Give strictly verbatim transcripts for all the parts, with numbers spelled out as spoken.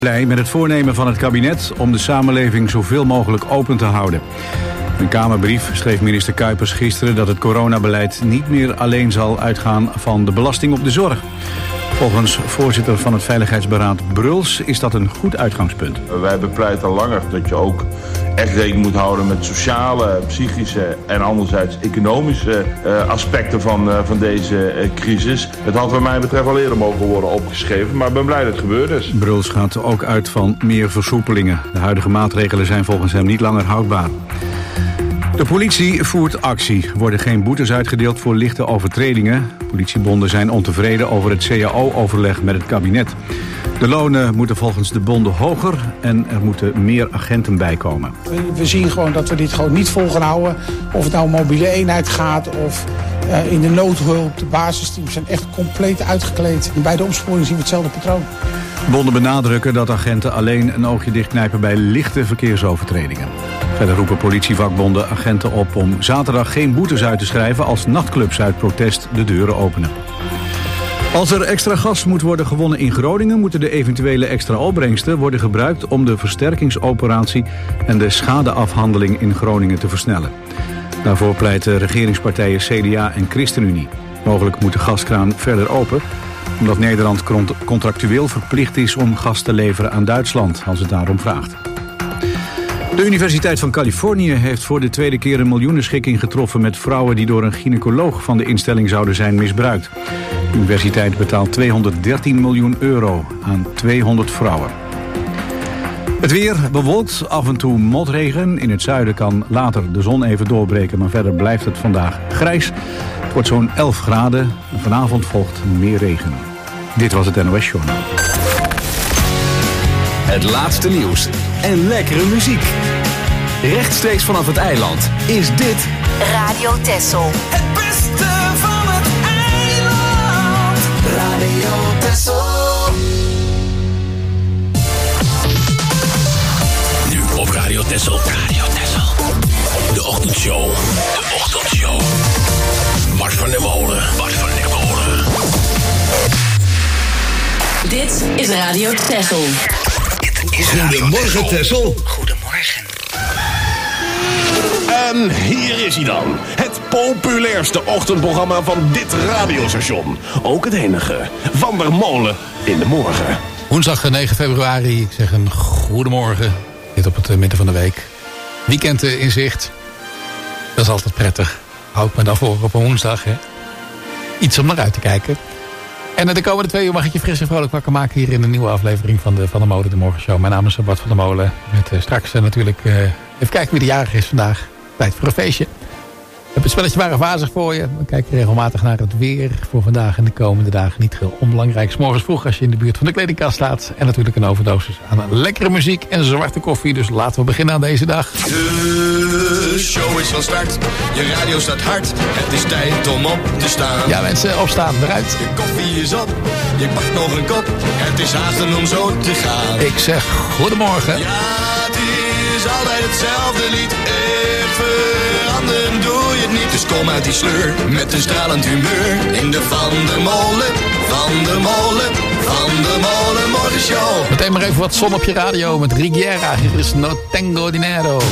Blij met het voornemen van het kabinet om de samenleving zoveel mogelijk open te houden. In een Kamerbrief schreef minister Kuipers gisteren dat het coronabeleid niet meer alleen zal uitgaan van de belasting op de zorg. Volgens voorzitter van het Veiligheidsberaad Bruls is dat een goed uitgangspunt. Wij bepleiten al langer dat je ook echt rekening moet houden met sociale, psychische en anderzijds economische uh, aspecten van, uh, van deze uh, crisis. Het had wat mij betreft al eerder mogen worden opgeschreven, maar ik ben blij dat het gebeurd is. Bruls gaat ook uit van meer versoepelingen. De huidige maatregelen zijn volgens hem niet langer houdbaar. De politie voert actie. Er worden geen boetes uitgedeeld voor lichte overtredingen. Politiebonden zijn ontevreden over het C A O-overleg met het kabinet. De lonen moeten volgens de bonden hoger en er moeten meer agenten bijkomen. We zien gewoon dat we dit gewoon niet vol gaan houden. Of het nou een mobiele eenheid gaat of uh, in de noodhulp. De basisteams zijn echt compleet uitgekleed. En bij de opsporing zien we hetzelfde patroon. Bonden benadrukken dat agenten alleen een oogje dichtknijpen bij lichte verkeersovertredingen. Verder roepen politievakbonden agenten op om zaterdag geen boetes uit te schrijven als nachtclubs uit protest de deuren openen. Als er extra gas moet worden gewonnen in Groningen, moeten de eventuele extra opbrengsten worden gebruikt om de versterkingsoperatie en de schadeafhandeling in Groningen te versnellen. Daarvoor pleiten regeringspartijen C D A en ChristenUnie. Mogelijk moet de gaskraan verder open, omdat Nederland contractueel verplicht is om gas te leveren aan Duitsland als het daarom vraagt. De Universiteit van Californië heeft voor de tweede keer een miljoenenschikking getroffen met vrouwen die door een gynaecoloog van de instelling zouden zijn misbruikt. De universiteit betaalt tweehonderddertien miljoen euro aan tweehonderd vrouwen. Het weer bewolkt, af en toe motregen. In het zuiden kan later de zon even doorbreken, maar verder blijft het vandaag grijs. Het wordt zo'n elf graden en vanavond volgt meer regen. Dit was het N O S Journaal. Het laatste nieuws en lekkere muziek. Rechtstreeks vanaf het eiland is dit Radio Texel. Het beste van het eiland. Radio Texel. Nu op Radio Texel. Radio Texel. De ochtendshow. De ochtendshow. Bart van der Molen. Bart van der Molen. Dit is Radio Texel. Goedemorgen, Texel. Goedemorgen. En hier is hij dan. Het populairste ochtendprogramma van dit radiostation. Ook het enige. Van der Molen in de morgen. Woensdag negen februari. Ik zeg een goedemorgen. Dit op het midden van de week. Weekend in zicht. Dat is altijd prettig. Hou ik me dan voor op een woensdag. Hè? Iets om naar uit te kijken. En de komende twee uur mag ik je fris en vrolijk wakker maken hier in een nieuwe aflevering van de Van der Molen de Morgenshow. Mijn naam is Bart van der Molen. Met uh, straks uh, natuurlijk uh, even kijken wie de jarig is vandaag. Tijd voor een feestje. Ik heb het spelletje waar wazig voor je. We kijken regelmatig naar het weer voor vandaag en de komende dagen. Niet heel onbelangrijk. 's Morgens vroeg als je in de buurt van de kledingkast staat. En natuurlijk een overdosis aan lekkere muziek en zwarte koffie. Dus laten we beginnen aan deze dag. De show is van start. Je radio staat hard. Het is tijd om op te staan. Ja mensen, opstaan, eruit. De koffie is op. Je pakt nog een kop. Het is haasten om zo te gaan. Ik zeg goedemorgen. Ja, het is altijd hetzelfde lied. Echt veranderen doe je het niet. Dus kom uit die sleur met een stralend humeur. In de Van der Molen, Van der Molen, Van der Molen Morgenshow. Meteen maar even wat zon op je radio met Rigiera. Hier is No Tengo Dinero.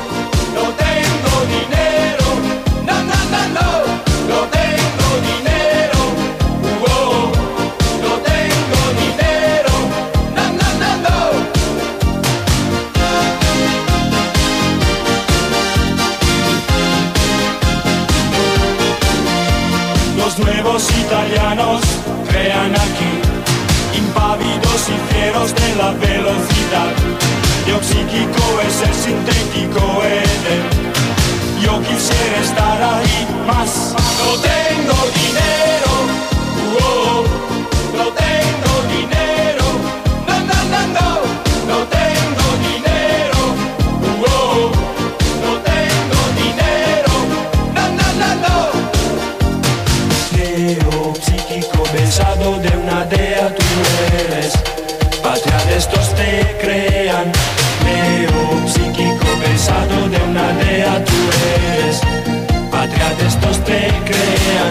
No tengo dinero, Los nuevos italianos crean aquí, impávidos y fieros de la velocidad. Yo psíquico es el sintético Eden. Yo quisiera estar ahí más. No tengo dinero, oh, no tengo dinero, no, no, no, no, no tengo dinero, oh, no tengo dinero, no, no, no, no. Neo psíquico besado de una dea tú eres, patria de estos te crean. Neo psíquico besado de una dea tú eres, patria de estos te crean.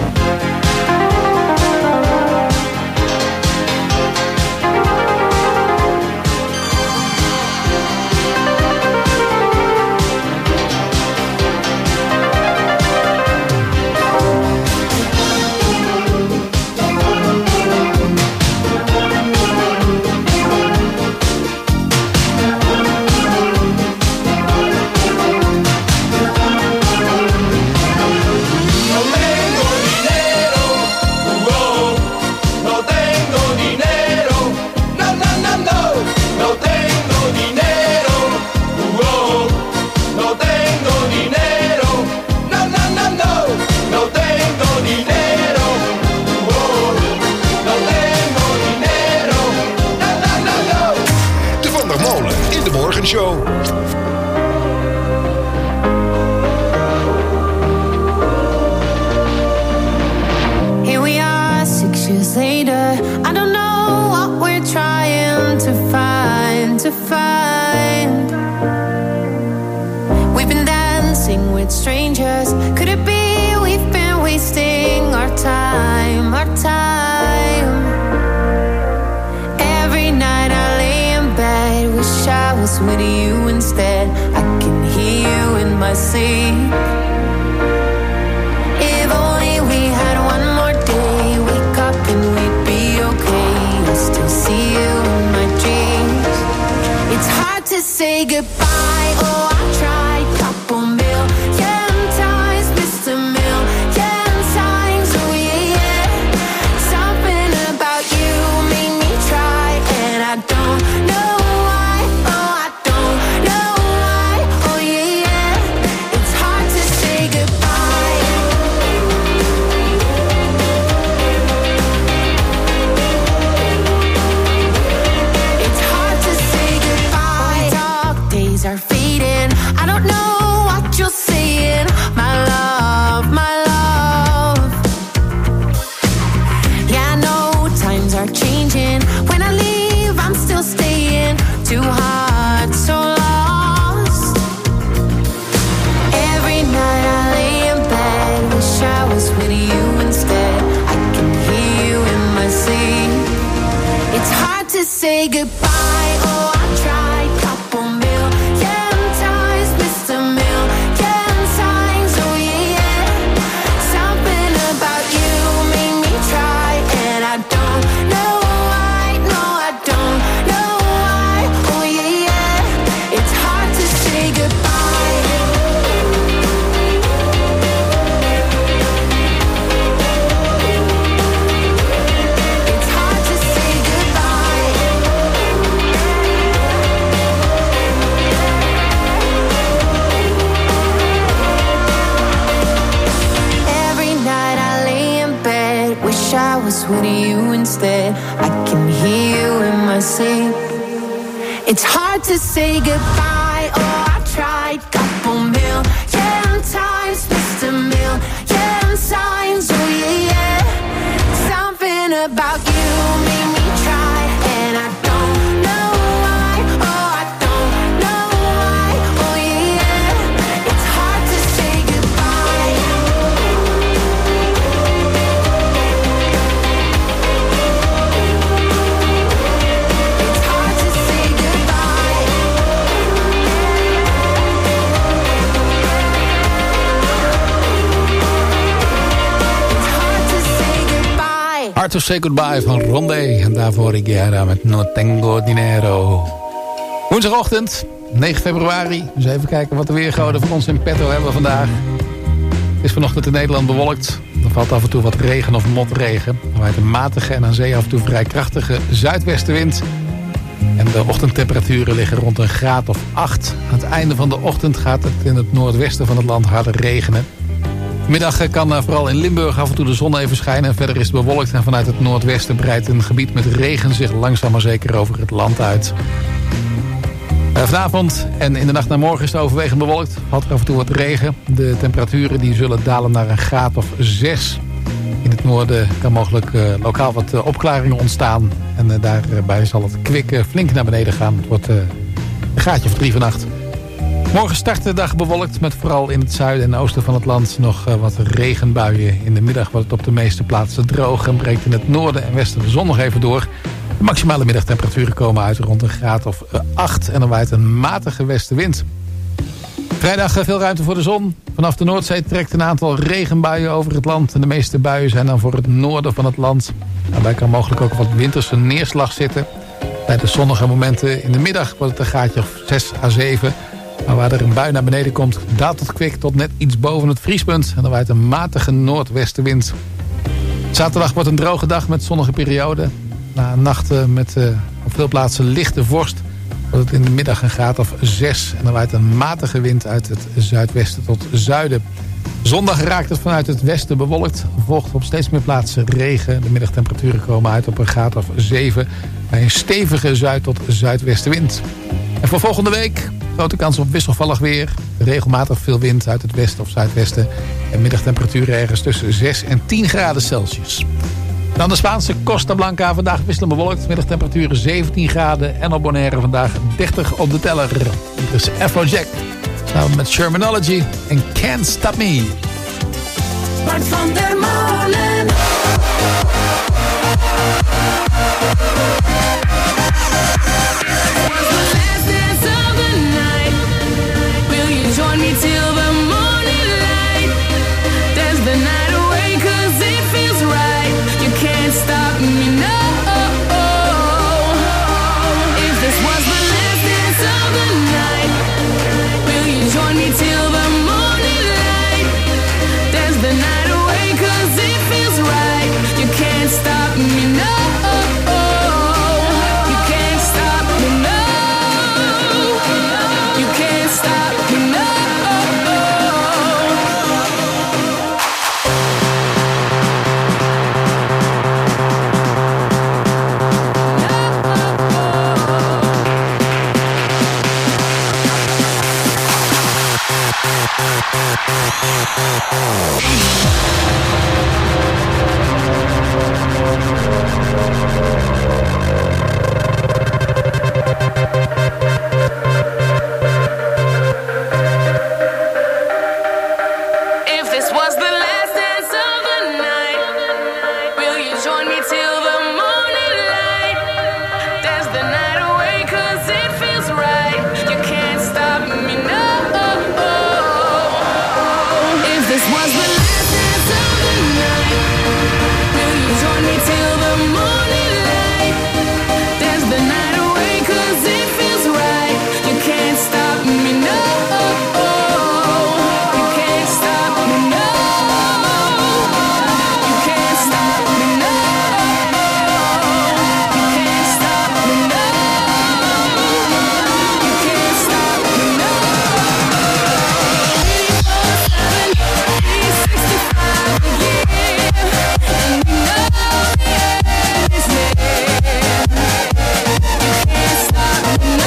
Show. Here we are, six years later. I don't know what we're trying to find, to find. We've been dancing with strangers. Could it be we've been wasting our time, our time? Every night I lay in bed, wish I was with you instead. I can hear you in my sleep. If only we had one more day, wake up and we'd be okay. I still see you in my dreams. It's hard to say goodbye. Oh, I tried couple million times, missed a million times. Oh yeah, yeah. Something about you made me try, and I don't know. Are fading. I don't know what you're saying. My love, my love. Yeah, I know times are changing. When I leave, I'm still staying. Too hard, so lost. Every night I lay in bed, wish I was with you instead. I can hear you in my sleep. It's hard to say goodbye. Oh, I tried couple million. I was with you instead. I can hear you in my sleep. It's hard to say goodbye. Oh, I tried couple million times, missed a million signs. Oh yeah, yeah. Something about you made me try, and I don't know why. Oh, I don't know why. Oh yeah, yeah. It's hard to say goodbye. Hard to Say Goodbye van Rondé. En daarvoor Igera met No Tengo Dinero. Woensdagochtend, negen februari. Dus even kijken wat de weergoden voor ons in petto hebben vandaag. Het is vanochtend in Nederland bewolkt. valt af en toe wat regen of motregen. Er waait een matige en aan zee af en toe vrij krachtige zuidwestenwind. En de ochtendtemperaturen liggen rond een graad of acht. Aan het einde van de ochtend gaat het in het noordwesten van het land harder regenen. Middag kan vooral in Limburg af en toe de zon even schijnen. En verder is het bewolkt en vanuit het noordwesten breidt een gebied met regen zich langzaam maar zeker over het land uit. Uh, vanavond en in de nacht naar morgen is het overwegend bewolkt. Valt er af en toe wat regen. De temperaturen die zullen dalen naar een graad of zes. In het noorden kan mogelijk uh, lokaal wat uh, opklaringen ontstaan. En uh, daarbij zal het kwik uh, flink naar beneden gaan. Het wordt uh, een graadje of drie vannacht. Morgen start de dag bewolkt met vooral in het zuiden en oosten van het land nog uh, wat regenbuien. In de middag wordt het op de meeste plaatsen droog en breekt in het noorden en westen de zon nog even door. De maximale middagtemperaturen komen uit rond een graad of acht en er waait een matige westenwind. Vrijdag veel ruimte voor de zon. Vanaf de Noordzee trekt een aantal regenbuien over het land. En de meeste buien zijn dan voor het noorden van het land. Daarbij kan mogelijk ook wat winterse neerslag zitten. Bij de zonnige momenten in de middag wordt het een graadje of zes à zeven. Maar waar er een bui naar beneden komt, daalt het kwik tot net iets boven het vriespunt. En dan waait een matige noordwestenwind. Zaterdag wordt een droge dag met zonnige perioden. Na een nacht met uh, op veel plaatsen lichte vorst wordt het in de middag een graad of zes. En dan waait een matige wind uit het zuidwesten tot zuiden. Zondag raakt het vanuit het westen bewolkt. Volgt op steeds meer plaatsen regen. De middagtemperaturen komen uit op een graad of zeven. Bij een stevige zuid- tot zuidwestenwind. En voor volgende week grote kans op wisselvallig weer. Regelmatig veel wind uit het westen of zuidwesten. En middagtemperaturen ergens tussen zes en tien graden Celsius. Dan de Spaanse Costa Blanca. Vandaag wisselend bewolkt. Middagtemperaturen zeventien graden. En op Bonaire vandaag dertig op de teller. Dit is Afrojack. Samen met Shermanology en Can't Stop Me. Bart van der Molen. Was the last dance of the night. Will you join me till the morning light? Dance the night away 'cause it feels right. You can't stop me, no. If this was the last dance of the night, will you join me till the morning light? Dance the night away 'cause it feels right. You can't stop me, no. You can't stop me, no. You can't stop me, no. If this was the last dance of the night, will you join me till the morning light? Dance the night away 'cause it feels right. You can't stop me, no. If this was the last dance of the night, will you join me till the morning light? Dance the night away 'cause it feels right. You can't stop me, no. You can't stop me, no. You can't stop me, no. You can't stop me, no. You can't stop me, no. three sixty-five a year, and you know that it's there. You can't stop me, no.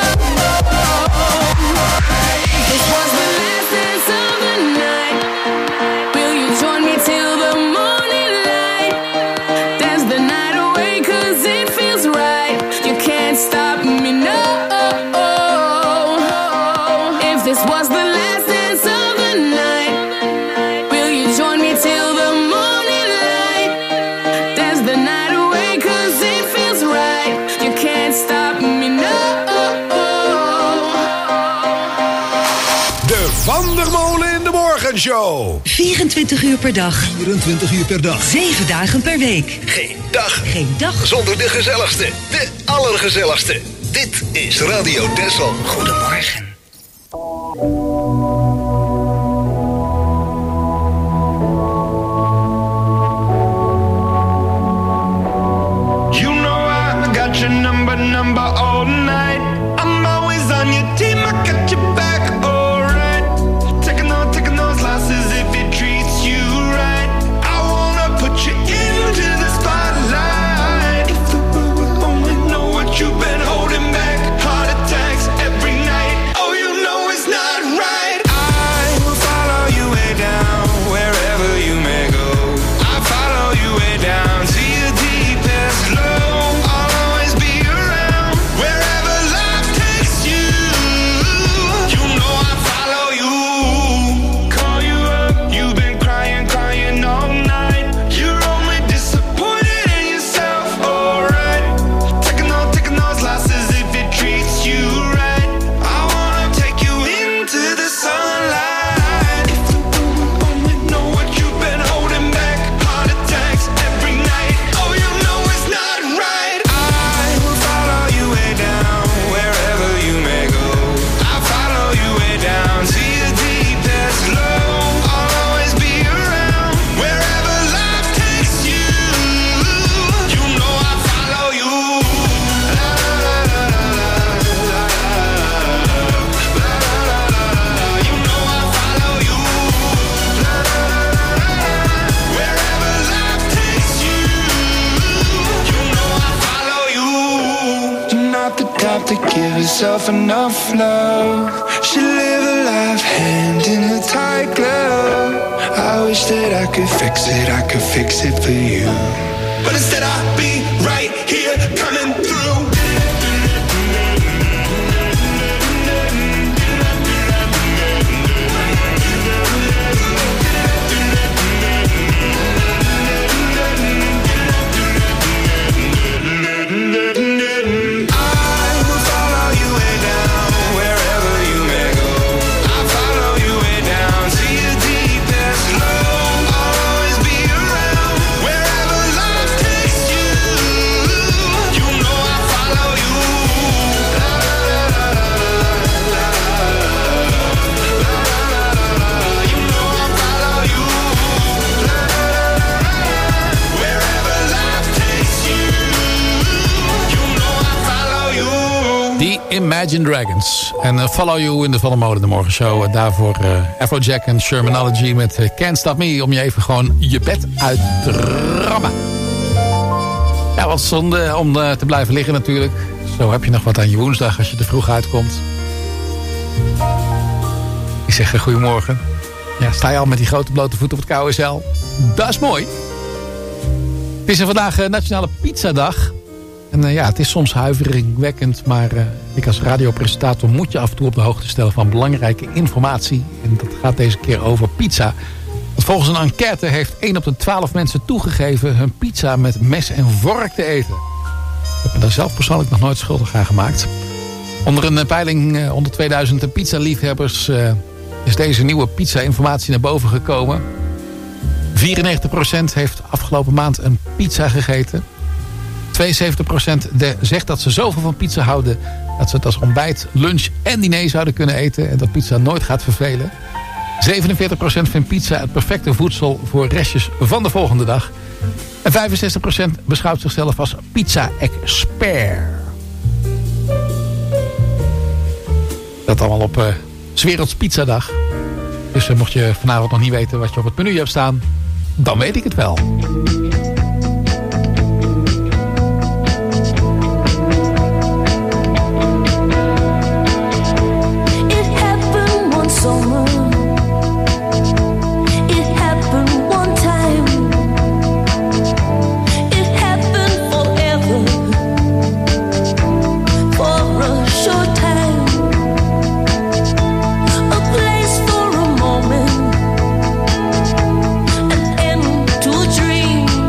If this was the last dance of the night, will you join me till the morning light? Dance the night away 'cause it feels right. You can't stop me, no. If this was the last dance of the night, will you join me till the morning light? Dance the night away 'cause it feels right. You can't stop me, no. De Van der Molen in de Morgenshow. vierentwintig uur per dag. vierentwintig uur per dag. zeven dagen per week. Geen dag. Geen dag. Zonder de gezelligste. De allergezelligste. Dit is Radio Texel. Goedemorgen. number all night. I'm always on your team, I got your back, alright. Taking on, taking those losses if it treats you right. I wanna put you into the spotlight. If the world would only know what you've been holding back. Heart attacks every night. Oh, you know it's not right. I will follow you way down, wherever you may go. I follow you way down to your deepest low. I'll always be around, wherever life takes you. You know I follow you. Call you up, you've been crying, crying all night. You're only disappointed in yourself, alright. Taking on, taking those losses if it treats you right. I wanna take you into the sunlight. If the world would only know what you've been holding back. Heart attacks every night. Oh, you know it's not right. I will follow you way down, wherever you may go. I follow you way down to your deepest low. I'll always be around, wherever life takes you. You know I follow you. La la la la la la la la la la. You know I follow you. La la la la la. Wherever life takes you. You know I follow you. You're not the type to give yourself enough love. Should live a life hand in a tight glove. I wish that I could fix it, I could fix it for you. But instead I'll be right here coming through. I will follow you way down, wherever you may go. I follow you way down to your deepest low. I'll always be around, wherever life takes you. You know I follow you. La la la la la la la la. You know I follow you. La la la la. Wherever life takes you. You know I follow you. The Imagine Dragons. En uh, Follow You in de Van der Molen de Morgenshow. En daarvoor uh, Afrojack en Shermanology met uh, Can't Stop Me. Om je even gewoon je bed uit te rammen. Ja, wat zonde om uh, te blijven liggen natuurlijk. Zo heb je nog wat aan je woensdag als je er vroeg uitkomt. Ik zeg uh, goedemorgen. Ja, sta je al met die grote blote voet op het K O S L? Dat is mooi. Het is er vandaag uh, Nationale Pizzadag. En uh, ja, het is soms huiveringwekkend, maar uh, ik als radiopresentator moet je af en toe op de hoogte stellen van belangrijke informatie. En dat gaat deze keer over pizza. Want volgens een enquête heeft één op de twaalf mensen toegegeven hun pizza met mes en vork te eten. Ik heb me daar zelf persoonlijk nog nooit schuldig aan gemaakt. Onder een uh, peiling uh, onder tweeduizend pizza-liefhebbers uh, is deze nieuwe pizza-informatie naar boven gekomen. vierennegentig procent heeft afgelopen maand een pizza gegeten. tweeënzeventig procent de, zegt dat ze zoveel van pizza houden dat ze het als ontbijt, lunch en diner zouden kunnen eten. En dat pizza nooit gaat vervelen. zevenenveertig procent vindt pizza het perfecte voedsel voor restjes van de volgende dag. En vijfenzestig procent beschouwt zichzelf als pizza-expert. Dat allemaal op uh, 's Werelds Pizzadag. Dus uh, mocht je vanavond nog niet weten wat je op het menu hebt staan, dan weet ik het wel. Dream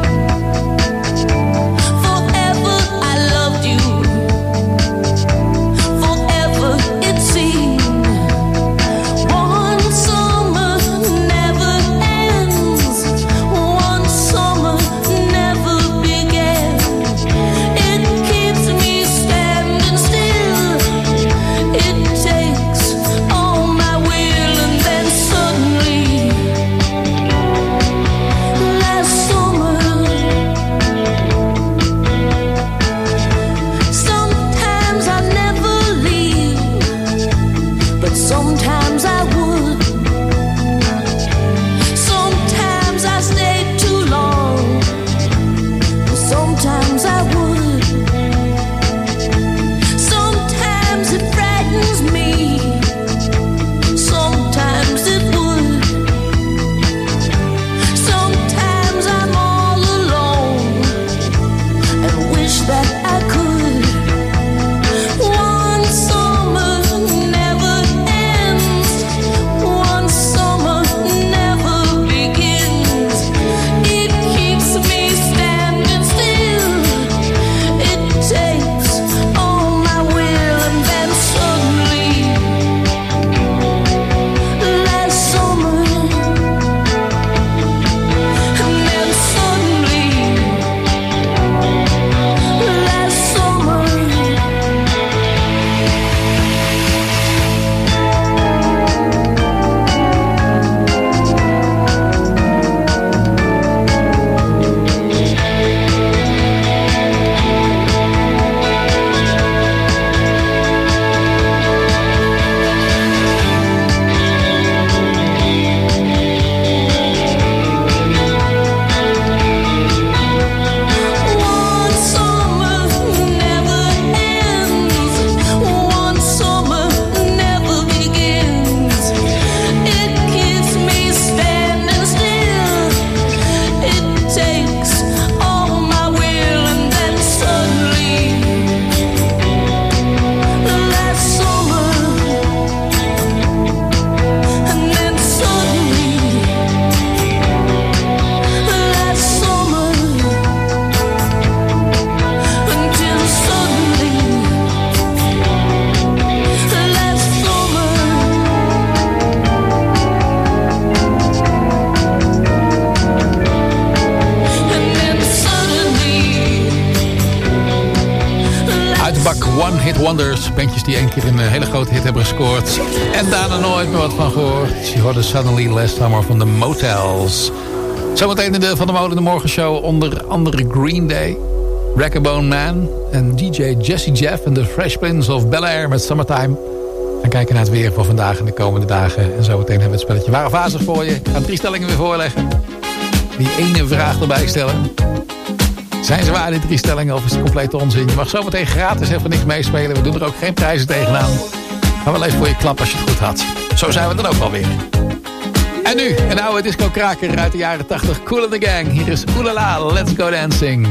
one-hit wonders. Bandjes die één keer een hele grote hit hebben gescoord. En daarna nooit meer wat van gehoord. Je hoorde Suddenly Last Summer van de Motels. Zometeen in de Van der Molen de Morgenshow onder andere Green Day, Ragabone Man en D J Jesse Jeff en de Fresh Prince of Bel-Air met Summertime. En kijken naar het weer voor vandaag en de komende dagen. En zometeen hebben we het spelletje Ware Vazig voor je. Ik ga drie stellingen weer voorleggen. Die ene vraag erbij stellen. Zijn ze waar, die drie stellingen, of is het complete onzin? Je mag zometeen gratis even niks meespelen. We doen er ook geen prijzen tegenaan. Maar wel even voor je klap als je het goed had. Zo zijn we dan ook wel weer. En nu, een oude disco-kraker uit de jaren tachtig. Kool and the Gang. Hier is Oelala, Let's Go Dancing.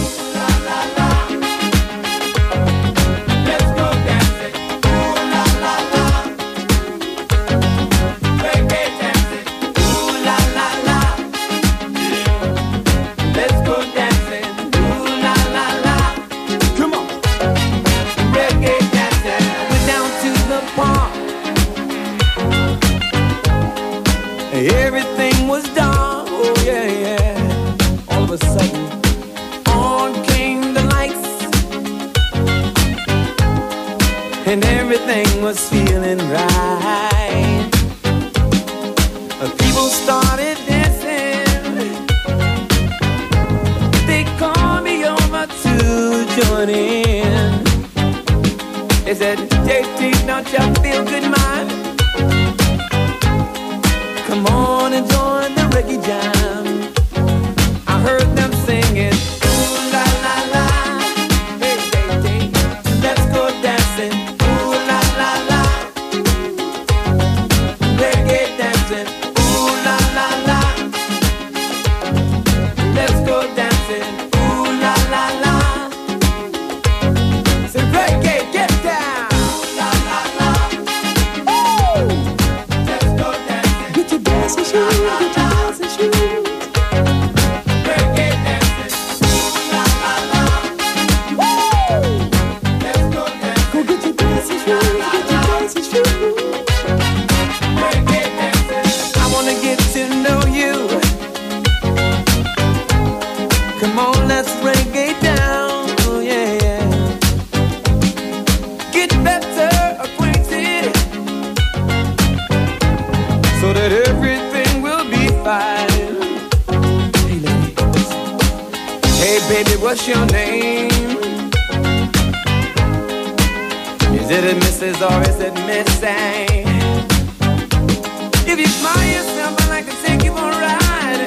Everything was done, oh yeah, yeah. All of a sudden, on came the lights, and everything was feeling right. People started dancing, they called me over to join in. They said, J T, don't you feel good, man? Come on and join the reggae jam. I heard them singing, ooh la la la, hey hey hey, let's go dancing, ooh la la la, reggae dancing, ooh la la la, let's go dancing, ooh la la la. Say reggae, get down, ooh la la la, ooh, let's go dancing. Get your dancing shoes, get your dancing shoes. Reggae dancing, ooh la la la, woo. Let's go dancing. Go get your dancing shoes, get your dancing shoes. Reggae dancing. I wanna get to know you. Come on, let's reggae down, oh yeah yeah. Get better acquainted, so that everything will be fine. Hey ladies, hey baby, what's your name? Is it a Missus or is it Missy? If you smile yourself, I'd like to take you for a ride.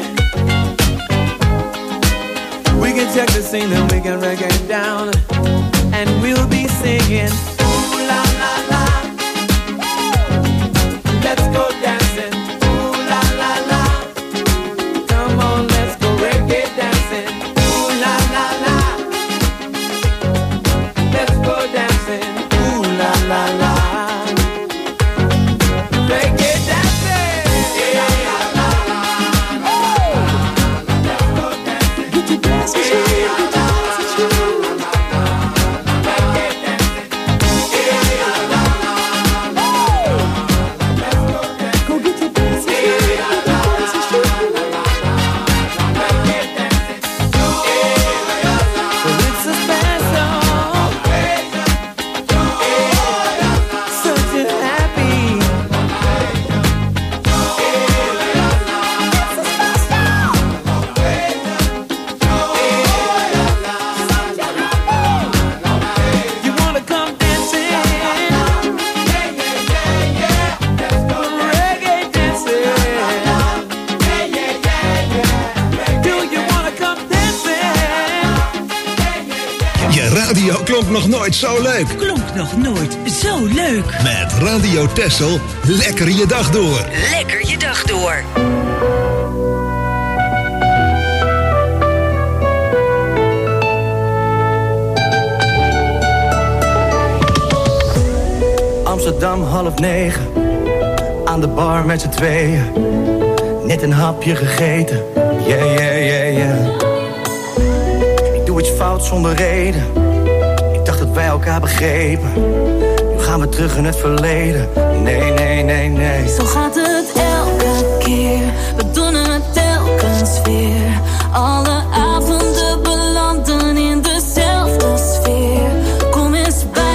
We can check the scene and we can reggae down, and we'll be singing ooh la la la. Let's go dancing, ooh la la la. Come on, let's go reggae dancing, ooh la la la. Let's go dancing, ooh la la la. Reggae dancing, yeah la la la. Let's go dancing, get your dancing shoes, get your dancing shoes. Reggae dancing, yeah la la la. Go get your dancing shoes, get your dancing shoes. So it's a special, such a happy. It's a special, you wanna come dancing? Reggae dancing. Do you wanna come dancing? Je radio klonk nog nooit zo leuk. Klonk nog nooit zo leuk. Met Radio Texel, lekker je dag door. Lekker je dag door. Amsterdam half negen, aan de bar met z'n tweeën. Net een hapje gegeten, yeah, yeah, yeah, yeah. Ik doe iets fout zonder reden, ik dacht dat wij elkaar begrepen. Nu gaan we terug in het verleden, nee, nee, nee, nee. Zo gaat het elke keer, we doen het telkens weer. Alle avonden belanden in dezelfde sfeer. Kom eens bij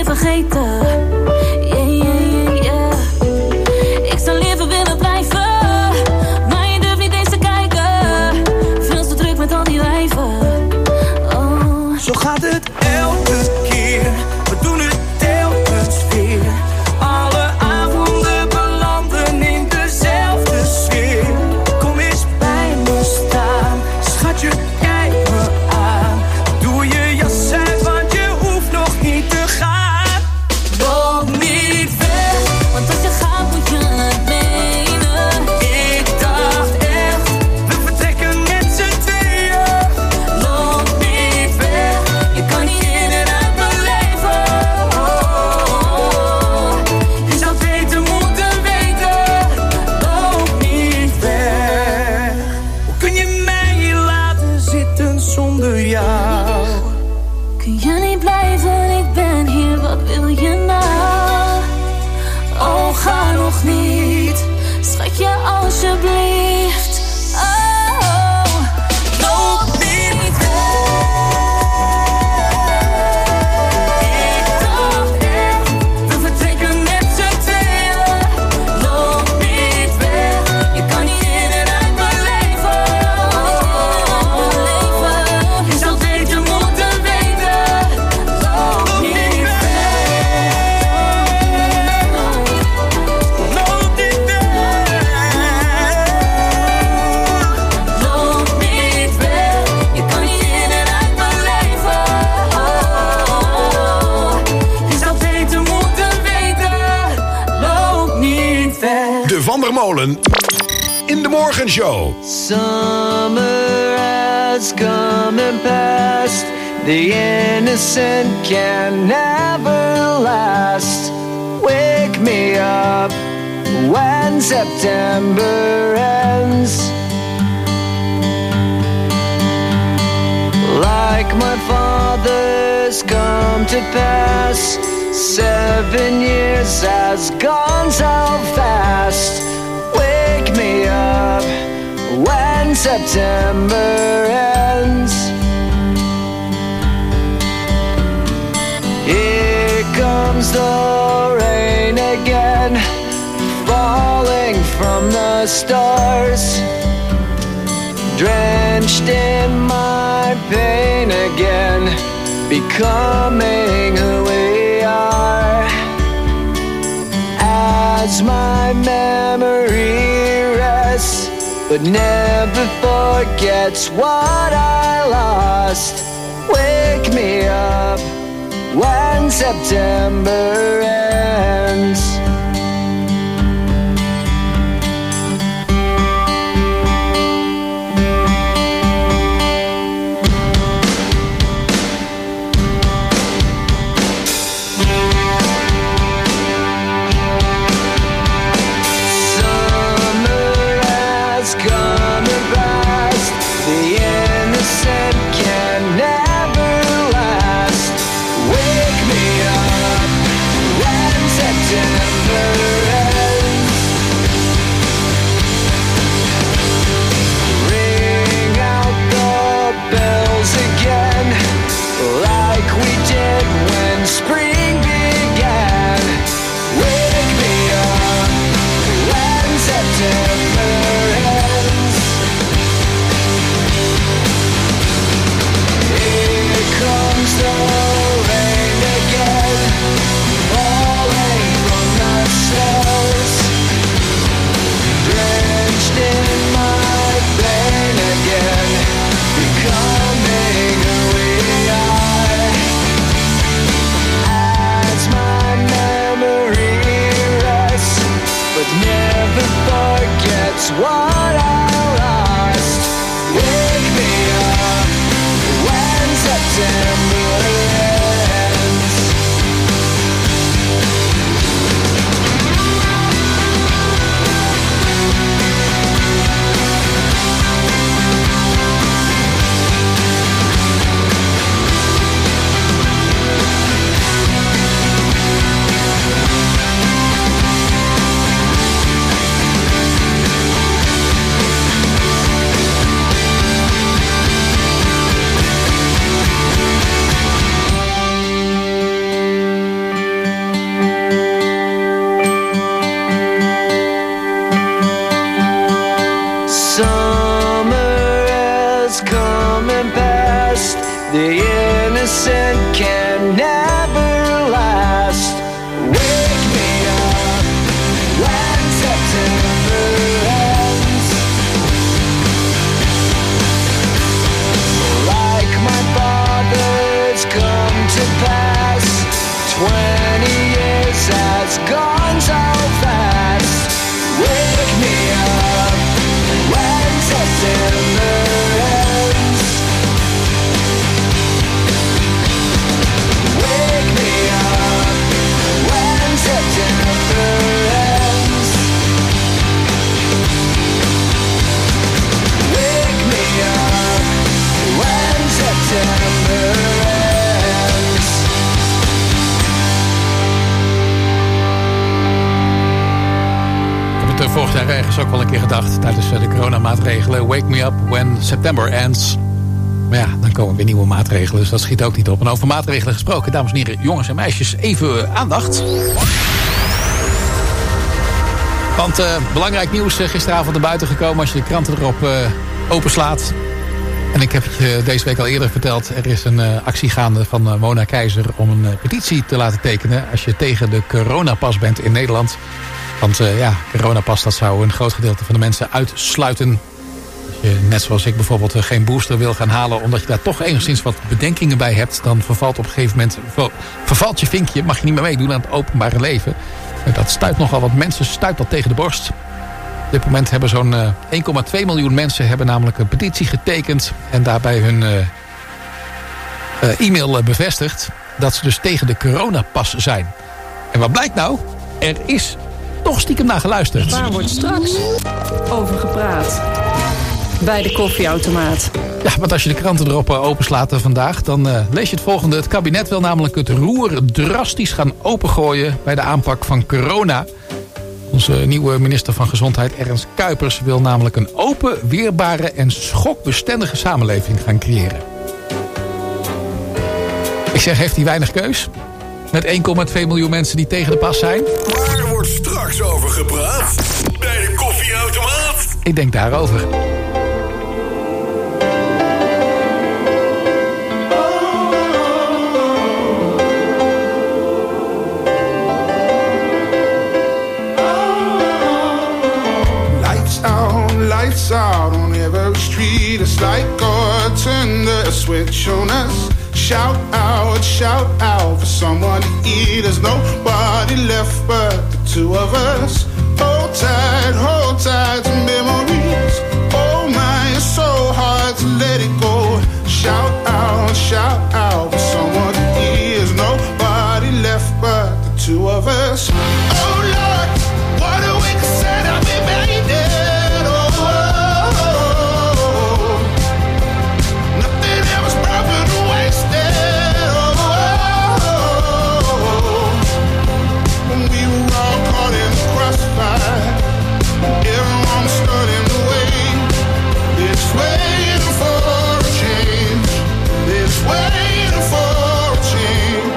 weer vergeten. Yeah, yeah, yeah, yeah. Ik zou liever willen blijven, maar je durft niet eens te kijken. Veel te druk met al die wijven. Oh. Zo gaat het elke keer, we doen het telkens weer. Alle avonden belanden in dezelfde sfeer. Kom eens bij me staan, schatje, kijk me aan. Doe je jas uit, want je hoeft nog niet te gaan. Loop niet weg, want als je gaat moet je het menen. Ik dacht echt, we vertrekken met z'n tweeën. Loop niet weg, je kan niet in en uit mijn leven. Oh, oh, oh. Je zou het beter moeten weten. Loop niet weg. Hoe kun je mij hier laten zitten zonder jou? Kun je niet blijven, ik ben hier, wat wil je nou? Oh, ga nog niet, schatje, alsjeblieft. Oh, loop niet weg. Ik dacht echt, we vertrekken met z'n tweeën. Loop niet weg, je kan niet in en uit mijn leven. Je zou het beter moeten weten. Loop niet weg. Loop niet weg. Loop niet weg, je kan niet in en uit mijn leven. Je zou het beter moeten weten. Loop niet weg. De Van der Molen in de Morgenshow. Summer has come and passed. The innocent can never last. Wake me up when September ends. Like my father's come to pass. Seven years has gone so fast. Wake me up when September ends. Here comes the rain again, falling from the stars. Drenched in my pain again, becoming who we are. As my memory rests, but never forgets what I lost. Wake me up when September ends. Spring began. Wake me up when September ends. Here comes the rain again, falling from the stars. Drenched in my pain again, becoming who we are. My memory rests, but never forgets what I lost. Wake me up when September ends. The innocent can never last. Wake me up when September ends. Like my father's come to pass. Twenty years has gone so fast. Wake me up when September ends. Wake me up when September ends. Wake me up when September ends. Ik heb het vorig jaar ergens ook wel een keer gedacht tijdens de coronamaatregelen. Wake me up when September ends. Maar ja, dan komen weer nieuwe maatregelen, dus dat schiet ook niet op. En over maatregelen gesproken, dames en heren, jongens en meisjes, even aandacht. Want uh, belangrijk nieuws uh, gisteravond naar buiten gekomen als je de kranten erop uh, openslaat. En ik heb het je deze week al eerder verteld. Er is een uh, actie gaande van uh, Mona Keizer om een uh, petitie te laten tekenen als je tegen de coronapas bent in Nederland. Want uh, ja, coronapas, dat zou een groot gedeelte van de mensen uitsluiten. Als je net zoals ik bijvoorbeeld uh, geen booster wil gaan halen, omdat je daar toch enigszins wat bedenkingen bij hebt, dan vervalt op een gegeven moment, vervalt je vinkje, mag je niet meer meedoen aan het openbare leven. Uh, dat stuit nogal wat mensen, stuit dat tegen de borst. Op dit moment hebben zo'n uh, één komma twee miljoen mensen hebben namelijk een petitie getekend en daarbij hun uh, uh, e-mail uh, bevestigd dat ze dus tegen de coronapas zijn. En wat blijkt nou? Er is toch stiekem naar geluisterd. Waar wordt straks over gepraat? Bij de koffieautomaat. Ja, want als je de kranten erop uh, openslaat uh, vandaag, dan uh, lees je het volgende. Het kabinet wil namelijk het roer drastisch gaan opengooien bij de aanpak van corona. Onze nieuwe minister van Gezondheid, Ernst Kuipers, wil namelijk een open, weerbare en schokbestendige samenleving gaan creëren. Ik zeg, heeft hij weinig keus? Met één komma twee miljoen mensen die tegen de pas zijn? Waar wordt straks over gepraat? Bij de koffieautomaat. Ik denk daarover. Lights out, lights out on every street. It's like God turned the switch on us. Shout out, shout out for someone to eat. There's nobody left but the two of us. Hold tight, hold tight to memories. Oh my, it's so hard to let it go. Shout out, shout out for someone to eat. There's nobody left but the two of us. Oh Lord, what a wicked setup we made it. Oh, oh, oh. Nothing ever's broken or wasted. Oh, oh, oh. When we were all caught in the crossfire, everyone stood in the way. They're just waiting for a change. They're just waiting for a change.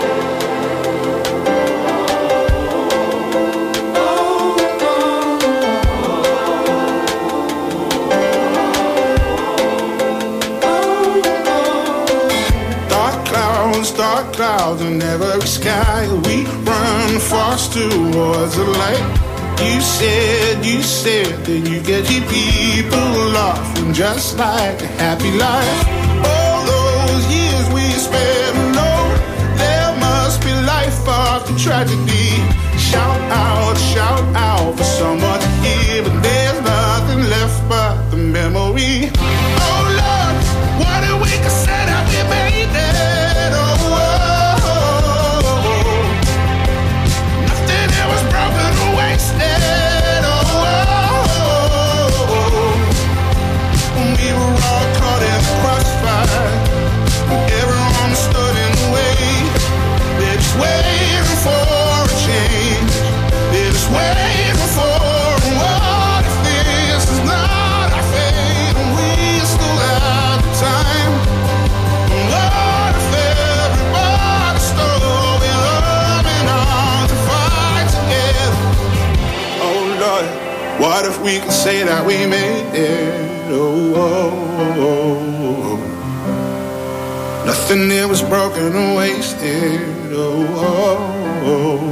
Dark clouds, dark clouds in every sky. We run fast towards the light. You said, you said that you get your people off, and just like a happy life. All those years we spent alone, there must be life after tragedy. Shout out, shout out for someone to hear, but there's nothing left but the memory. Oh Lord, what a wicked setup we made it. Oh, oh, oh. Nothing ever was broken or wasted. Oh, oh, oh. We were all caught in the crossfire. Everyone stood in the way. They're just waiting for a change. They're just waiting for what if this is not our fate and we still have the time? What if everybody's still loving on to fight together? Oh Lord, what if we could say that we made it? Oh, oh, oh, oh. Nothing there was broken or wasted. Oh, oh, oh.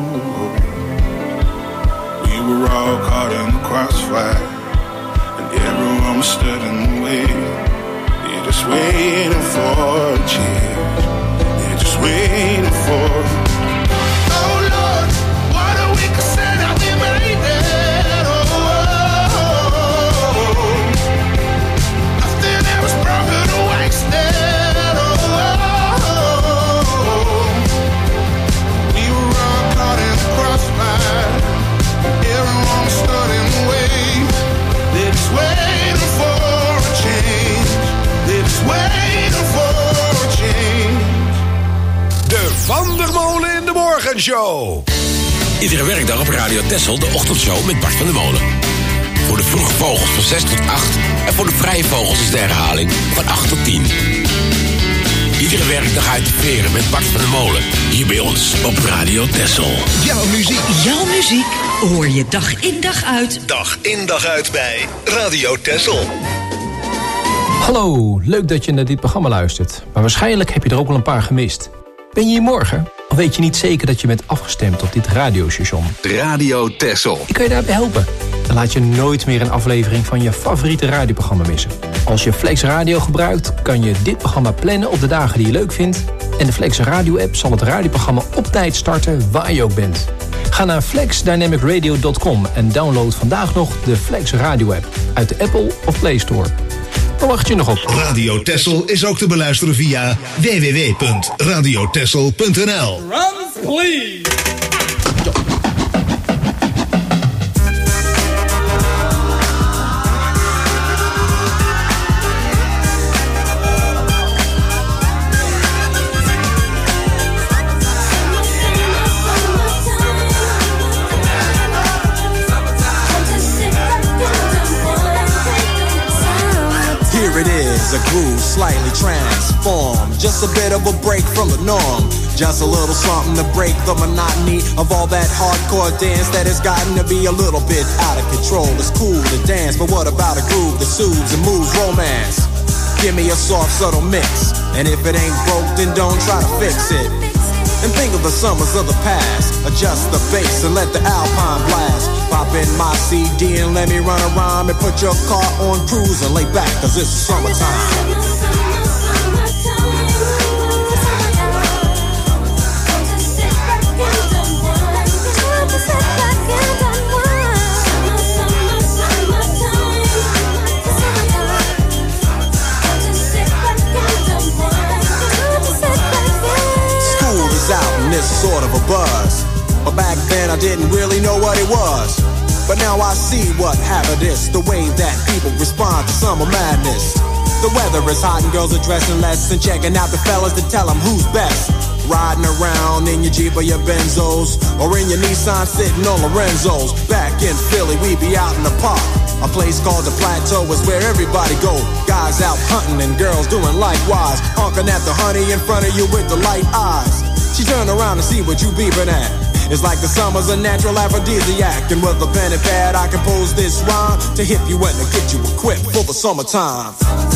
We were all caught in the crossfire, and everyone was stood in the way. They're just waiting for a change. They're just waiting for. Oh Lord, what a wicked sin that we made it. Oh, oh, oh. Nothing there was broken or wasted. Waiting for a change. They're just waiting for a change. De Van der Molen in de Morgenshow. Iedere werkdag op Radio Texel de ochtendshow met Bart van der Molen. Voor de vroege vogels van zes tot acht. En voor de vrije vogels is de herhaling van acht tot tien. Iedere werkdag uit de veren met Bart van der Molen. Hier bij ons op Radio Texel. Jouw muziek. Jouw muziek hoor je dag in dag uit. Dag in dag uit bij Radio Texel. Hallo, leuk dat je naar dit programma luistert. Maar waarschijnlijk heb je er ook wel een paar gemist. Ben je hier morgen? Of weet je niet zeker dat je bent afgestemd op dit radiostation? Radio Texel. Ik kan je daarbij helpen. Dan laat je nooit meer een aflevering van je favoriete radioprogramma missen. Als je Flex Radio gebruikt, kan je dit programma plannen op de dagen die je leuk vindt. En de Flex Radio app zal het radioprogramma op tijd starten waar je ook bent. Ga naar flex dynamic radio dot com en download vandaag nog de Flex Radio app uit de Apple of Play Store. Waar wacht je nog op? Radio Texel is ook te beluisteren via w w w punt radio texel punt n l. Drums, please. Here it is, a groove slightly transformed. Just a bit of a break from the norm. Just a little something to break the monotony of all that hardcore dance that has gotten to be a little bit out of control. It's cool to dance, but what about a groove that soothes and moves romance? Give me a soft, subtle mix, and if it ain't broke, then don't try to fix it. And think of the summers of the past. Adjust the bass and let the alpine blast. Pop in my C D and let me run around and put your car on cruise and lay back, cause it's summertime. Out in this sort of a buzz, but back then I didn't really know what it was. But now I see what happened is the way that people respond to summer madness. The weather is hot and girls are dressing less and checking out the fellas to tell them who's best. Riding around in your Jeep or your Benzos, or in your Nissan sitting on Lorenzo's. Back in Philly we be out in the park. A place called the Plateau is where everybody go. Guys out hunting and girls doing likewise. Honking at the honey in front of you with the light eyes. She turn around and see what you beeping at. It's like the summer's a natural aphrodisiac. And with a pen and pad I compose this rhyme to hip you and to get you equipped for the summertime.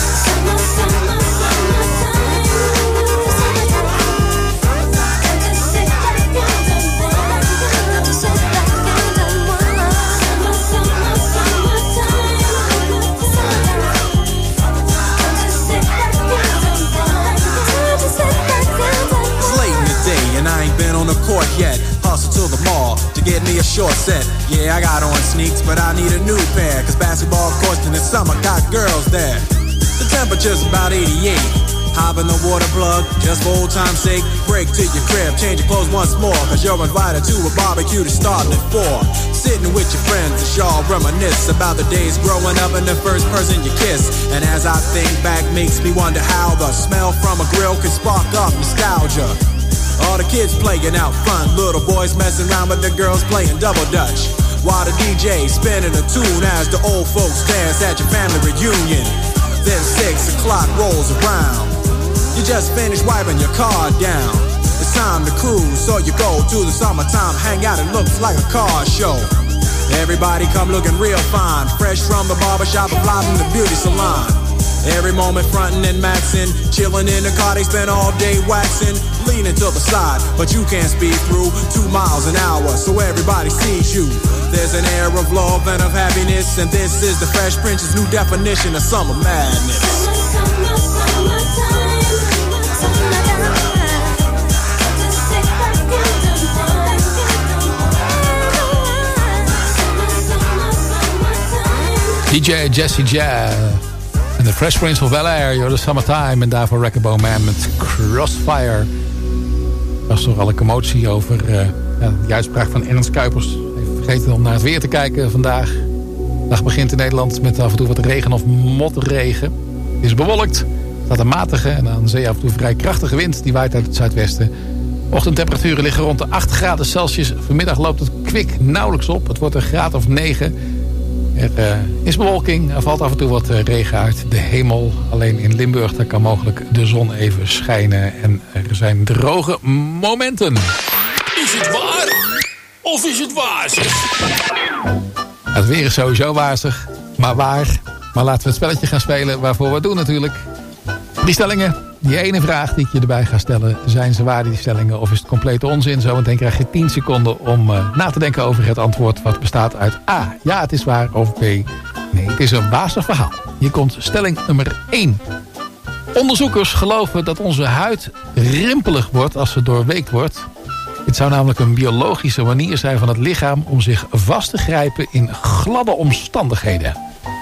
On the court yet, hustle to the mall to get me a short set. Yeah, I got on sneaks, but I need a new pair, cause basketball courts in the summer got girls there. The temperature's about eighty-eight. Hop in the water plug, just for old time's sake. Break to your crib, change your clothes once more, cause you're invited to a barbecue that's starting at four. Sitting with your friends as y'all reminisce about the days growing up and the first person you kiss. And as I think back, makes me wonder how the smell from a grill could spark up nostalgia. All the kids playing out front, little boys messing around with the girls playing double dutch. While the D J spinning a tune as the old folks dance at your family reunion. Then six o'clock rolls around. You just finished wiping your car down. It's time to cruise, so you go to the summertime hangout. It looks like a car show. Everybody come looking real fine, fresh from the barbershop or fly from the beauty salon. Every moment frontin' and maxin', chillin' in the car, they spend all day waxin', leaning to the side, but you can't speed through two miles an hour, so everybody sees you. There's an air of love and of happiness, and this is the Fresh Prince's new definition of summer madness. D J Jesse J en de Fresh Prince of Bel-Air, You're the Summertime. En daarvoor Wrecking Man met Crossfire. Er was toch al een commotie over uh, ja, de uitspraak van Ernst Kuipers. Even vergeten om naar het weer te kijken vandaag. De dag begint in Nederland met af en toe wat regen of motregen. Het is bewolkt. Er staat een matige en aan de zee af en toe vrij krachtige wind. Die waait uit het zuidwesten. Ochtendtemperaturen liggen rond de acht graden Celsius. Vanmiddag loopt het kwik nauwelijks op. Het wordt een graad of negen. Er uh, is bewolking, er valt af en toe wat uh, regen uit de hemel. Alleen in Limburg daar kan mogelijk de zon even schijnen. En er zijn droge momenten. Is het waar? Of is het wazig? Het weer is sowieso wazig, maar waar. Maar laten we het spelletje gaan spelen waarvoor we het doen natuurlijk. Die stellingen, die ene vraag die ik je erbij ga stellen. Zijn ze waar die stellingen of is het complete onzin? Zometeen krijg je tien seconden om uh, na te denken over het antwoord. Wat bestaat uit A, ja het is waar. Of B, nee het is een wazig verhaal. Hier komt stelling nummer één. Onderzoekers geloven dat onze huid rimpelig wordt als ze doorweekt wordt. Dit zou namelijk een biologische manier zijn van het lichaam om zich vast te grijpen in gladde omstandigheden.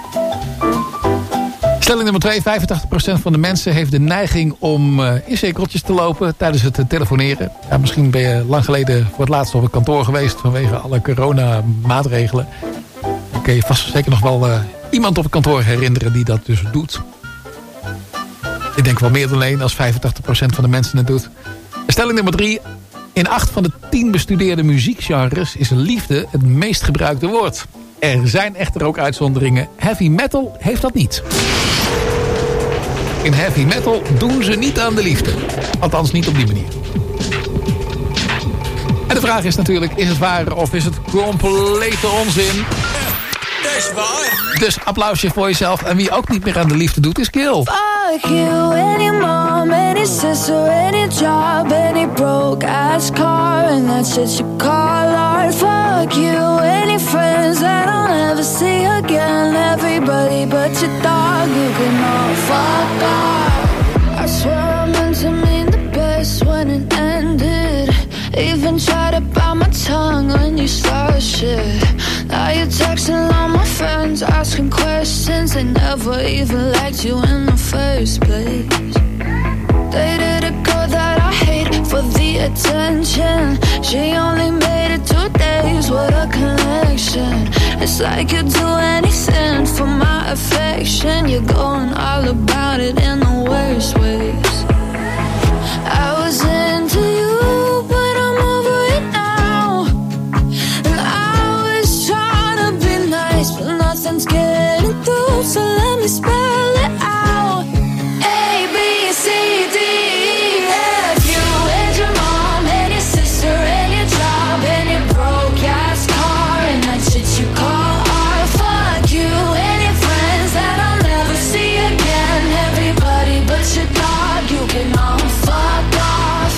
Stelling nummer twee. vijfentachtig procent van de mensen heeft de neiging om uh, in cirkeltjes te lopen tijdens het uh, telefoneren. Ja, misschien ben je lang geleden voor het laatst op het kantoor geweest vanwege alle coronamaatregelen. Dan kun je vast zeker nog wel uh, iemand op het kantoor herinneren die dat dus doet. Ik denk wel meer dan één als vijfentachtig procent van de mensen het doet. Stelling nummer drie. In acht van de tien bestudeerde muziekgenres is liefde het meest gebruikte woord. Er zijn echter ook uitzonderingen. Heavy metal heeft dat niet. In heavy metal doen ze niet aan de liefde. Althans niet op die manier. En de vraag is natuurlijk, is het waar of is het complete onzin? Dat is waar. Dus applausje voor jezelf. En wie ook niet meer aan de liefde doet is Gil. Fuck you, any mom, any sister, any job, any broke ass car, and that shit you call art. Fuck you, any friends that I'll never see again. Everybody but your dog, you can all fuck off. I swear I meant to mean the best when it ended. Even tried to bite my tongue when you started shit. Now you're texting all my friends, asking questions. They never even liked you in the first place. Dated a girl that I hate for the attention. She only made it two days with a connection. It's like you'd do anything for my affection. You're going all about it in the worst ways. I was into you, but I'm over it now. And I was trying to be nice, but nothing's getting through. So let me spell it out. A, B, C, D, E, F, you and your mom and your sister and your job and your broke ass car and that shit you call art. Fuck you and your friends that I'll never see again. Everybody but your dog, you can all fuck off.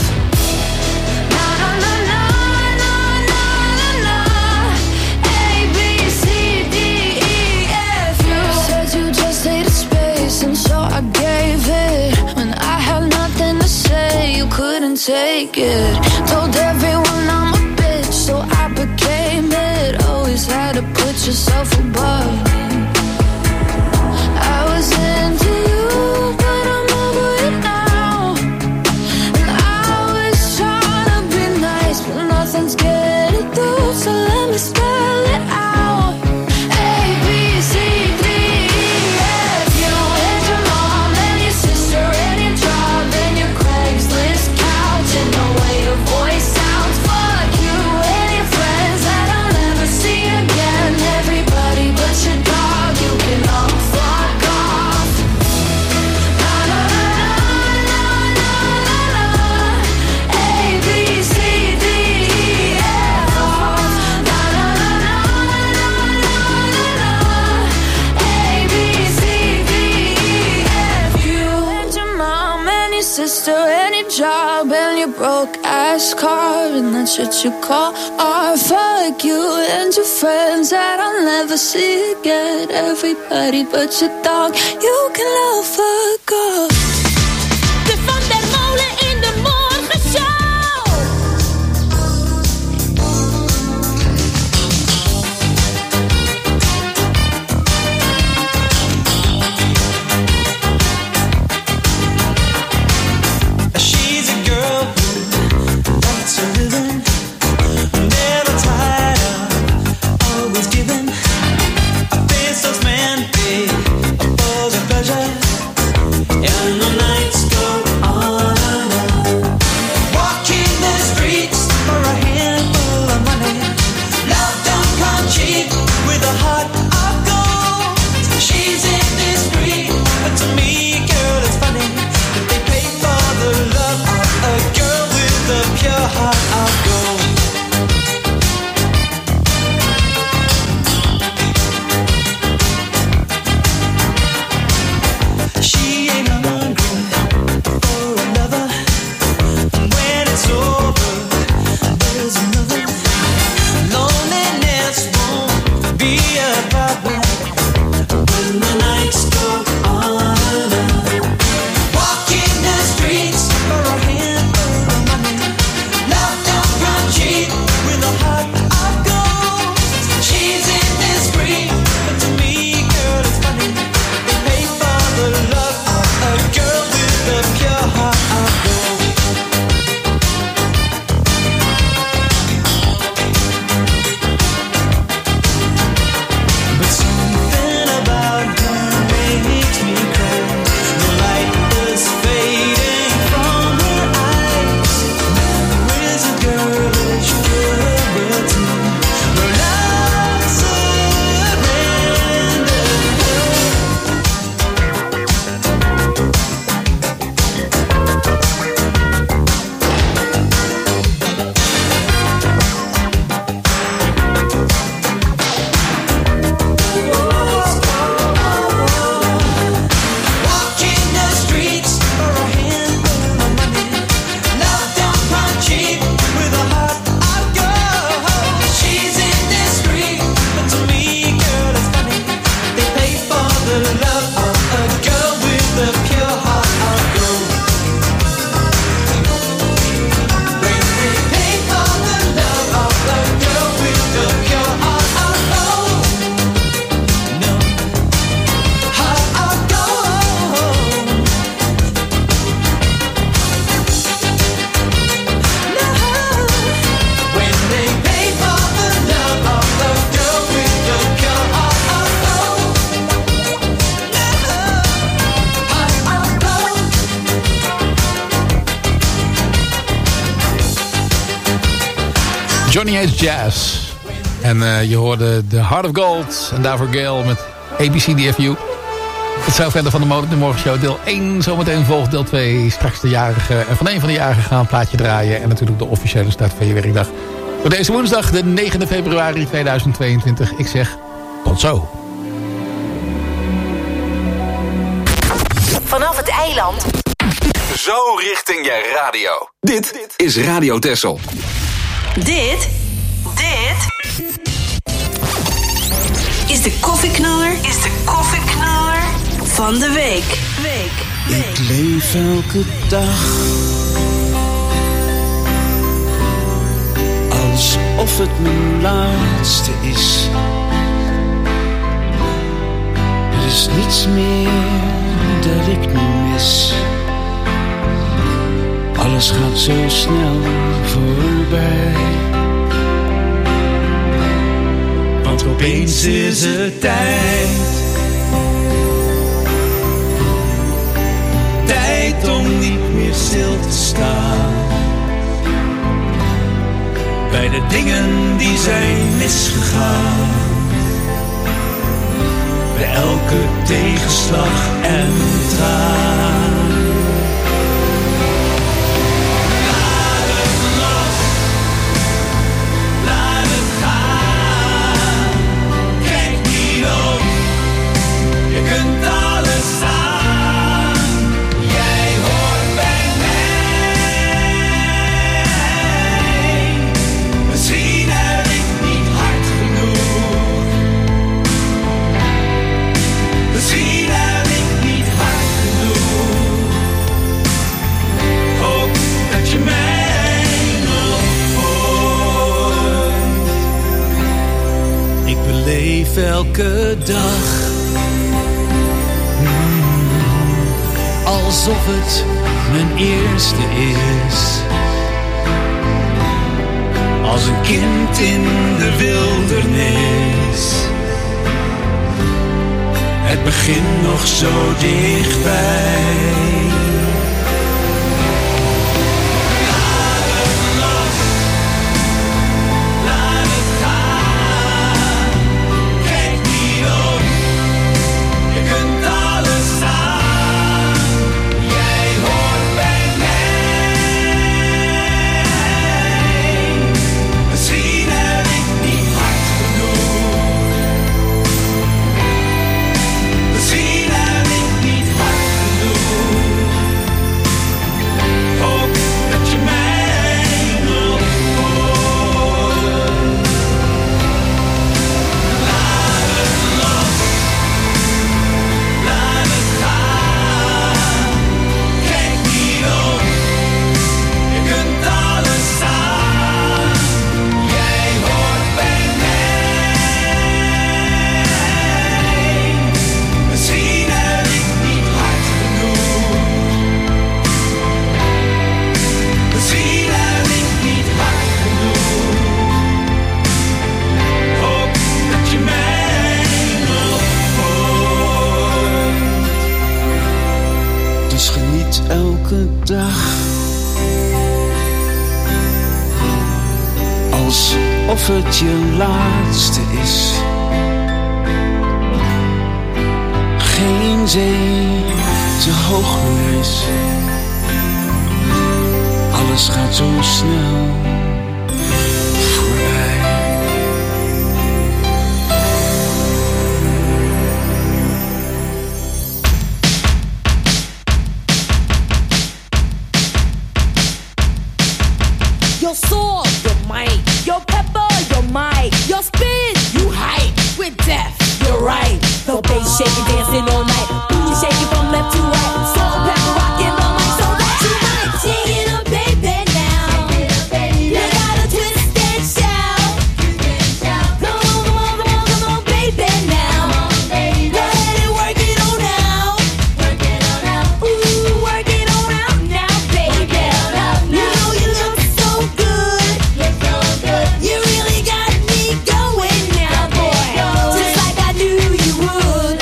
Na na na na na na na na. A, B, C, D, E, F, you said you just needed space and so I gave it. When I had nothing to say, you couldn't take it. Told everyone I'm a bitch, so I became it. Always had to put yourself above me. I was into you, but I'm over it now. And I was trying to be nice, but nothing's getting through. So let me spell it out. A, B, C, D, E, F, you and your mom and your sister and your job and your Craigslist couch and the way your voice sounds. Fuck you and your friends that I'll never see again. Everybody sister, any job, and your broke ass car, and that's what you call art. Fuck you and your friends that I'll never see again. Everybody but your dog, you can love fuck off. De Van der Molen in de Morgenshow. She's a girl who wants a living, never tired of, always giving. A face of man, babe, for the pleasure, and the nights go on and on. Walking the streets for a handful of money, love don't come cheap with a heart of gold. She's indiscreet, but to me, girl, it's funny that they pay for the love of a girl with a pure heart of gold. She ain't hungry for a lover. When it's over, there's another. Loneliness won't be a problem when the nights go on and on. Walking the streets for a handful of money, love don't come cheap with a heart of gold. She's indiscreet, but to me, girl, it's funny. They pay for the love of a girl with a pure heart of gold. But something about her makes me cry. The light is fading from her eyes. Memories of girlish purity. Her love surrendered Walking the streets for a handful of money, love don't come cheap with a heart of gold. She's indiscreet, but to me, girl, it's funny. They pay for the love of a girl with a pure heart of gold. When they pay for the love of a girl with a pure heart of gold. No, heart of gold. No, when they pay for the love of a girl with a pure heart of gold. No, heart of gold. Johnny Hates Jazz. En uh, je hoorde The Heart of Gold. En daarvoor Gail met A B C D F U. Het zou verder van de Molen de Morgenshow. Deel één, zometeen volgt deel twee. Straks de jarige. En van een van de jarigen gaan een plaatje draaien. En natuurlijk de officiële start van je werkdag. Voor deze woensdag, de negende februari tweeduizend tweeëntwintig. Ik zeg, tot zo. Vanaf het eiland. Zo richting je radio. Dit is Radio Texel. Dit, dit is de koffieknaller, is de koffieknaller van de week. Week, week. Ik leef elke dag alsof het mijn laatste is. Er is niets meer dat ik nu mis. Alles gaat zo snel voorbij. Want opeens is het tijd. Tijd om niet meer stil te staan. Bij de dingen die zijn misgegaan. Bij elke tegenslag en traan. Je kunt alles aan. Jij hoort bij elke dag. Alsof het mijn eerste is. Als een kind in de wildernis. Het begint nog zo dichtbij. Alsof het je laatste is. Geen zee te hoog meer is. Alles gaat zo snel voorbij. Your sword, your might, your pepper, your might, your spin, you hype. With death, you're right. The bass shaking, dancing all night. Booty shaking from left to right. Salt and pepper rocking all night. So that tonight, singing a baby now. You gotta twist and shout. Come on, come on, come on, come on, baby now. Go ahead and work it on out. Ooh, work it on out now, baby. You know you look so good. You really got me going now, boy. Just like I knew you would.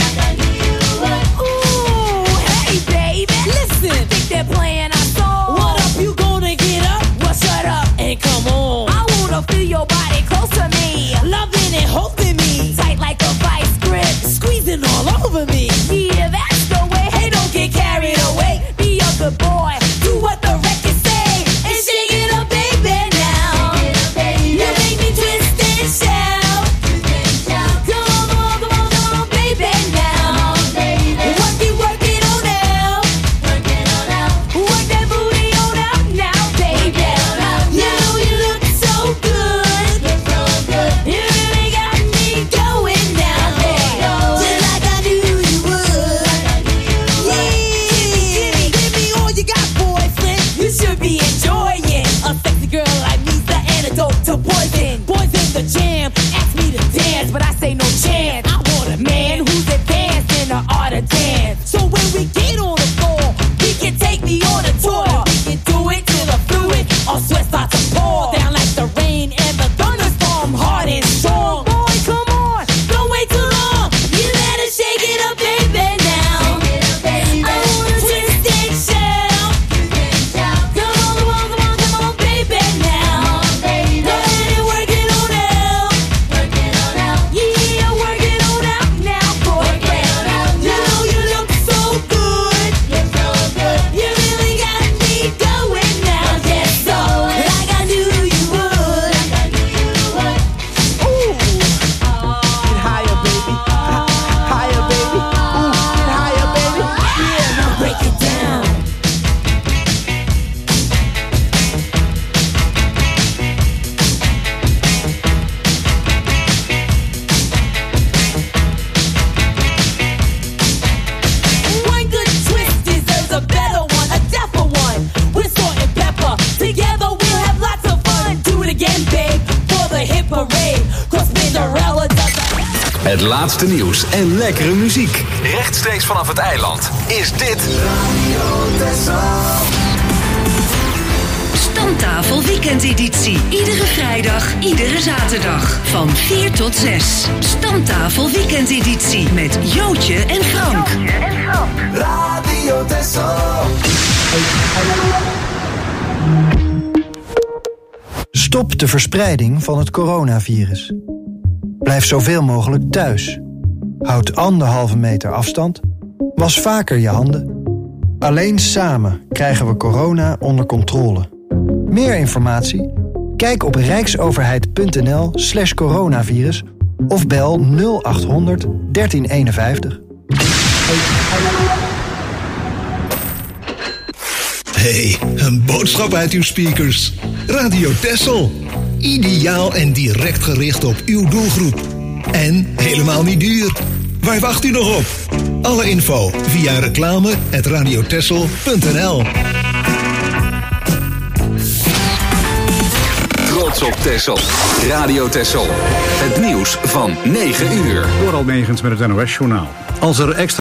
Ooh, hey, baby. Listen, I think they're playing our song. What up, you gonna get up? Well, shut up and come on. I wanna feel your body close to me. Loving and holding me. Tight like a vice grip. Squeezing all over me. Yeah, that's the way. Hey, don't get carried away. Be a good boy. Do what the record say. And shake it up, baby, now. You make me twist and shout. Come on, come on, come on, come on, baby, now. Work it, work it on out. Work that booty on out now, baby. You know you look so good. You really got me going now, boy. Just like I knew you would. Het laatste nieuws en lekkere muziek. Rechtstreeks vanaf het eiland is dit Radio Texel. Stamtafel weekendeditie. Iedere vrijdag, iedere zaterdag. Van vier tot zes. Stamtafel weekendeditie. Met Jootje en Frank. Jootje en Frank. Radio Texel. Stop de verspreiding van het coronavirus. Blijf zoveel mogelijk thuis. Houd anderhalve meter afstand. Was vaker je handen. Alleen samen krijgen we corona onder controle. Meer informatie? Kijk op rijksoverheid.nl slash coronavirus of bel nul achthonderd dertien eenenvijftig. Hey, een boodschap uit uw speakers. Radio Texel. Ideaal en direct gericht op uw doelgroep. En helemaal niet duur. Waar wacht u nog op? Alle info via reclame at radiotexel punt n l. Trots op Texel. Radio Texel. Het nieuws van negen uur. Door Almegens met het N O S-journaal. Als er extra